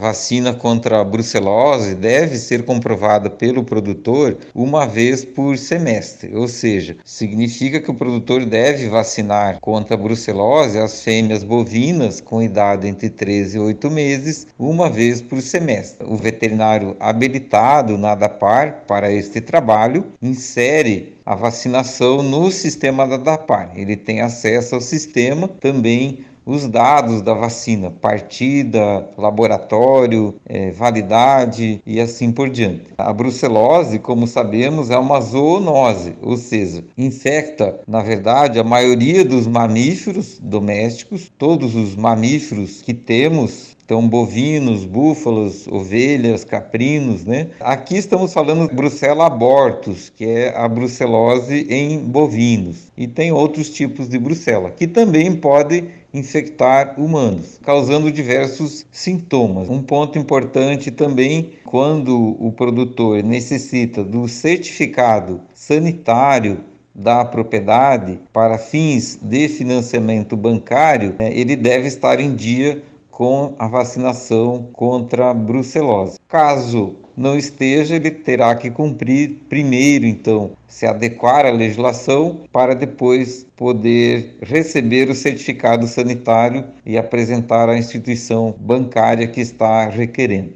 vacina contra a brucelose deve ser comprovada pelo produtor uma vez por semestre, ou seja, significa que o produtor deve vacinar contra a brucelose as fêmeas bovinas com idade entre 13 e 8 meses uma vez por semestre. O veterinário habilitado na ADAPAR para este trabalho insere a vacinação no sistema da ADAPAR. Ele tem acesso ao sistema, também os dados da vacina, partida, laboratório, validade e assim por diante. A brucelose, como sabemos, é uma zoonose, ou seja, infecta, na verdade, a maioria dos mamíferos domésticos, todos os mamíferos que temos. Então, bovinos, búfalos, ovelhas, caprinos, né? Aqui estamos falando de Brucella abortus, que é a brucelose em bovinos. E tem outros tipos de brucela, que também pode infectar humanos, causando diversos sintomas. Um ponto importante também, quando o produtor necessita do certificado sanitário da propriedade para fins de financiamento bancário, ele deve estar em dia com a vacinação contra a brucelose. Caso não esteja, ele terá que cumprir primeiro, então, se adequar à legislação para depois poder receber o certificado sanitário e apresentar à instituição bancária que está requerendo.